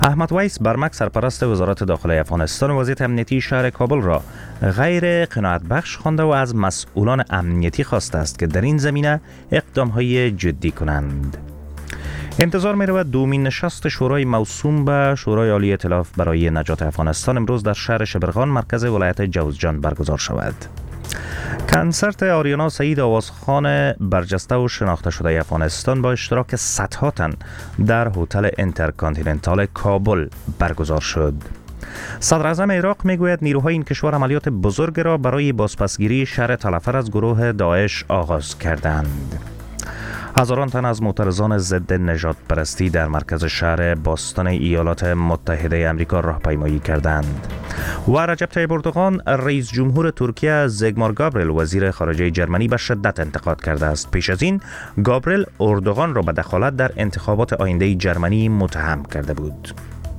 احمد ویس برمک سرپرست وزارت داخلی افغانستان وضعیت امنیتی شهر کابل را غیر قناعت بخش خوانده و از مسئولان امنیتی خواسته است که در این زمینه اقدام‌های جدی کنند. انتظار می رود دومین نشست شورای موسوم به شورای عالی ائتلاف برای نجات افغانستان امروز در شهر شبرغان مرکز ولایت جوزجان برگزار شود. کنسرت آریانا سعید آوازخوان برجسته و شناخته شده افغانستان با اشتراک صدها تن در هتل انترکانتیننتال کابل برگزار شد. صدر اعظم عراق میگوید نیروهای این کشور عملیات بزرگ را برای بازپسگیری شهر تلفر از گروه داعش آغاز کردند. هزاران تن از معترضان ضد نژاد پرستی در مرکز شهر باستان ایالات متحده آمریکا راهپیمایی کردند. و رجب طیب اردوغان رئیس جمهور ترکیه زیگمار گابریل وزیر خارجه جرمنی به شدت انتقاد کرده است. پیش از این گابریل اردوغان را به دخالت در انتخابات آینده جرمنی متهم کرده بود.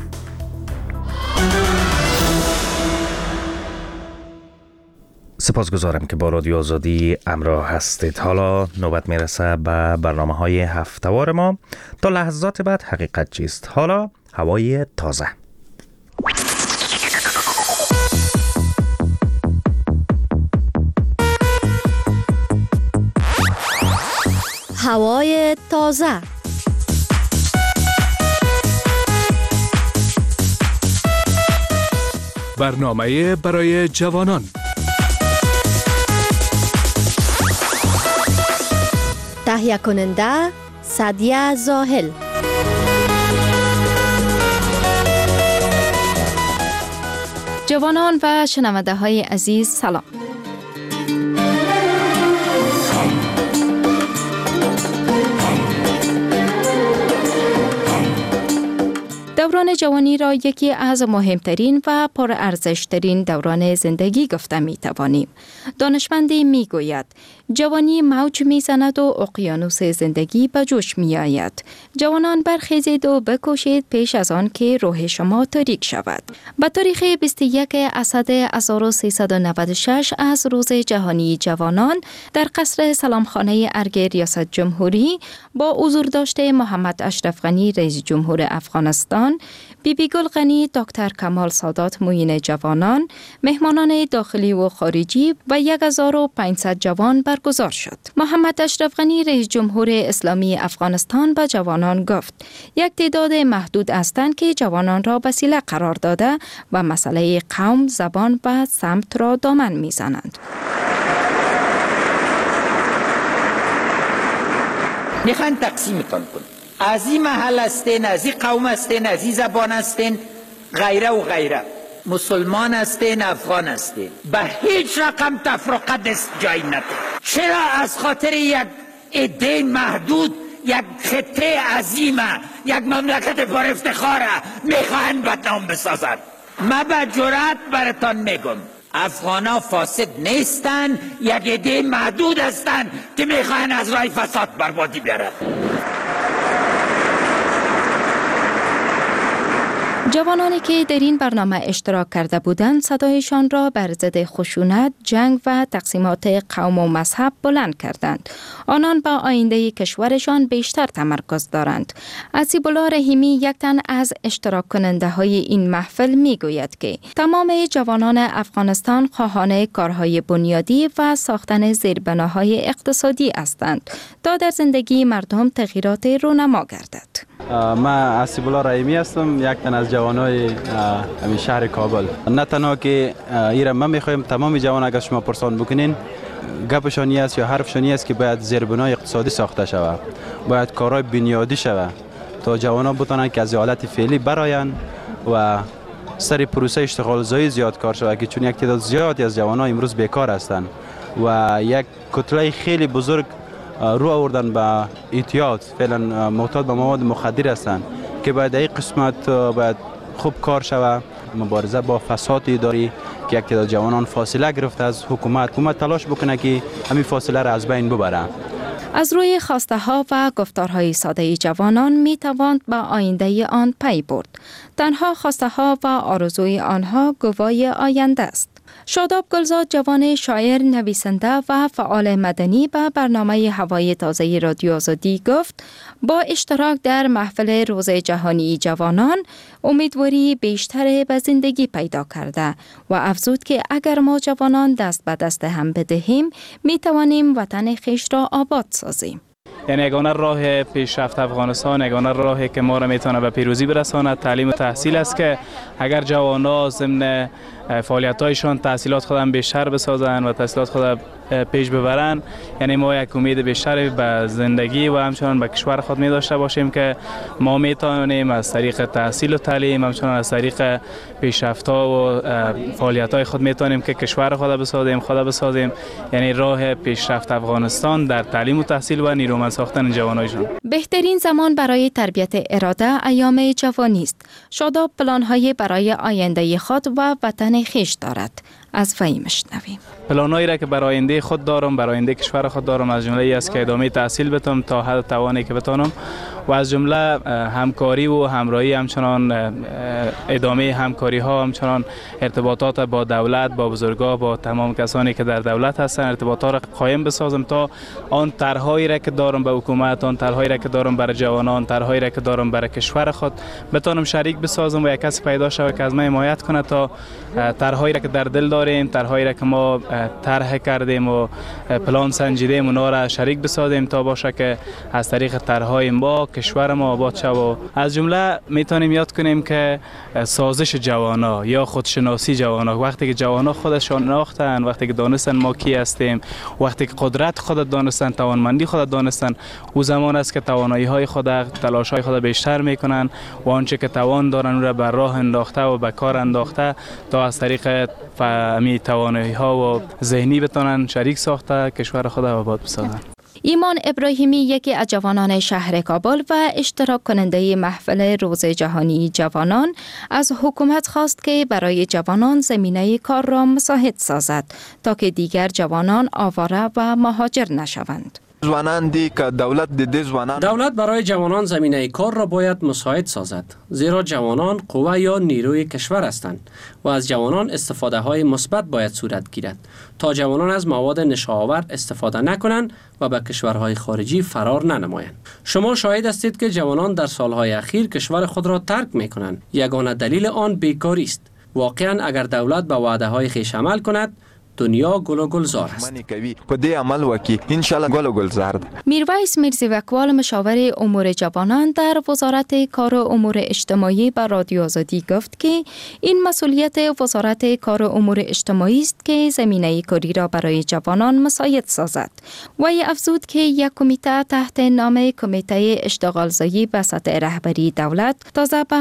سپاسگزارم که با رادیو آزادی همراه هستید. حالا نوبت میرسه به برنامه‌های هفته‌وار ما. تا لحظات بعد حقیقت چیست؟ حالا هوای تازه. هوای تازه. برنامه برای جوانان. تهیه کننده سعدیه زاهل. جوانان و شنونده های عزیز سلام. دوران جوانی را یکی از مهمترین و پرارزشترین دوران زندگی گفته می توانیم. دانشمندی می گوید جوانی موج می زند و اقیانوس زندگی به جوش می آید. جوانان برخیزید و بکوشید پیش از آن که روح شما تاریک شود. به تاریخ 21 اسد 1396 از روز جهانی جوانان در قصر سلامخانه ارگ ریاست جمهوری با حضور داشته محمد اشرف غنی رئیس جمهور افغانستان، بیبی گل غنی، دکتر کمال سادات معین جوانان، مهمانان داخلی و خارجی و 1500 جوان برگزار شد. محمد اشرف غنی رئیس جمهور اسلامی افغانستان به جوانان گفت یک تعداد محدود هستند که جوانان را وسیله قرار داده و مسئله قوم، زبان و سمت را دامن میزنند. میخوان تقسیمتان کن. از این محل هستین، از این قوم هستین، از این زبان هستین، غیره و غیره، مسلمان هستین، افغان هستین، به هیچ رقم تفرقه دست جای نده. چرا از خاطر یک عده محدود یک خطه عظیمه، یک مملکت پر افتخاره میخواهند بدنام بسازند؟ من به جرأت براتان میگم افغانا فاسد نیستن، یک عده محدود هستن که میخواهند از راه فساد بربادی بیارن. جوانانی که در این برنامه اشتراک کرده بودند صدایشان را بر ضد خشونت، جنگ و تقسیمات قوم و مذهب بلند کردند. آنان با آینده کشورشان بیشتر تمرکز دارند. عصیب الله رحیمی یک تن از اشتراک کننده های این محفل می گوید که تمام جوانان افغانستان خواهان کارهای بنیادی و ساختن زیربناهای اقتصادی هستند تا در زندگی مردم تغییرات رونما گردد. من عصیب الله رحیمی هستم، یک تن از جوانای همین شهر کابل. نه تنها که ایران من میخوایم تمام جوان اگر شما پرسان بکنین گپشانی است یا حرفشانی است که باید زیربنای اقتصادی ساخته شود، باید کارهای بنیادی شود تا جوانان بتونن که از حالت فعلی براین و سر پروسه اشتغال زایی زیاد کار شود که چون یک تعداد زیادی از جوانان امروز بیکار هستند و یک کتله خیلی بزرگ رو آوردن به اعتیاد، فعلا معتاد به مواد مخدر هستند که باید این قسمت باید خوب کار شود. مبارزه با فساد اداری که یک تعداد جوانان فاصله گرفته از حکومت تلاش بکنه که همین فاصله را از بین ببره. از روی خواسته ها و گفتارهای ساده جوانان می تواند به آینده آن پی برد. تنها خواسته ها و آرزوی آنها گواه آینده است. شاداب گلزاد جوان شاعر، نویسنده و فعال مدنی به برنامه هوای تازه رادیو آزادی گفت با اشتراک در محفل روز جهانی جوانان امیدواری بیشتر به زندگی پیدا کرده و افزود که اگر ما جوانان دست به دست هم بدهیم می توانیم وطن خویش را آباد سازیم. یعنی یگانه راه پیشرفت افغانستان، یگانه راهی که ما را میتونه به پیروزی برساند تعلیم و تحصیل است که اگر جوانان ضمن فعالیت‌هایشان تحصیلات خودم بیشتر بسازند و تحصیلات خود پیش ببرند، یعنی ما یک امید بیشتر به زندگی و همچنان به کشور خود می داشته باشیم که ما میتونیم از طریق تحصیل و تعلیم، همچنان از طریق پیشرفت‌ها و فعالیت‌های خود میتونیم که کشور خود بسازیم، یعنی راه پیشرفت افغانستان در تعلیم و تحصیل و نیرومند ساختن جوانایشان. بهترین زمان برای تربیت اراده ایام جوانی است. شاداب پلان‌های برای آینده خود و وطن خویش دارد. از وی میشنویم. پلانایی را که برای آینده خود دارم، برای آینده کشور خود دارم، از جمله ای است که ادامه تحصیل بتم تا حد توانی که بتونم و از جمله همکاری و همراهی، همچنان ادامه همکاری ها، همچنان ارتباطات با دولت، با بزرگان، با تمام کسانی که در دولت هستند ارتباطات را قایم بسازم تا آن طرحهایی را که دارم به حکومت، آن طرحهایی را که دارم برای جوانان، طرحهایی را که دارم برای کشور خود بتونم شریک بسازم و یک کسی پیدا شود که از من حمایت کنه تا طرحهایی را که در دل داریم، طرحهایی را که ما طرح کردیم و پلان سنجیدیم اونا را شریک بسازیم تا باشه که از طریق طرحهای ما کشور ما آباد شود. و از جمله میتونیم یاد کنیم که سازش جوانا یا خودشناسی جوانا، وقتی که جوانا خودشان شناختن، وقتی که دانستن ما کی هستیم، وقتی که قدرت خود دانستن، توانمندی خود دانستن، او زمان است که توانایی های خود، تلاش های خود بیشتر میکنن و آنچه که توان دارن اون را بر راه انداخته و به کار انداخته تا از طریق فهمی توانایی ها و ذهنی بتونن شریک ساخته کشور خود آباد بسازن. ایمان ابراهیمی یکی از جوانان شهر کابل و اشتراک کننده محفل روز جهانی جوانان از حکومت خواست که برای جوانان زمینه کار را مساعد سازد تا که دیگر جوانان آواره و مهاجر نشوند. دولت برای جوانان زمینه کار را باید مساعد سازد، زیرا جوانان قوه یا نیروی کشور هستند و از جوانان استفاده های مثبت باید صورت گیرد تا جوانان از مواد نشه‌آور استفاده نکنند و به کشورهای خارجی فرار ننمایند. شما شاهد هستید که جوانان در سالهای اخیر کشور خود را ترک می‌کنند. یگانه دلیل آن بیکاری است. واقعا اگر دولت به وعده های خویش عمل کند، دنیا گل و گلزار است. میرویس میرزی وکوال مشاور امور جوانان در وزارت کار و امور اجتماعی به رادیو آزادی گفت که این مسئولیت وزارت کار و امور اجتماعی است که زمینه کاری را برای جوانان مساعد سازد. وی افزود که یک کمیته تحت نام کمیته اشتغالزایی به سطح رهبری دولت تازه به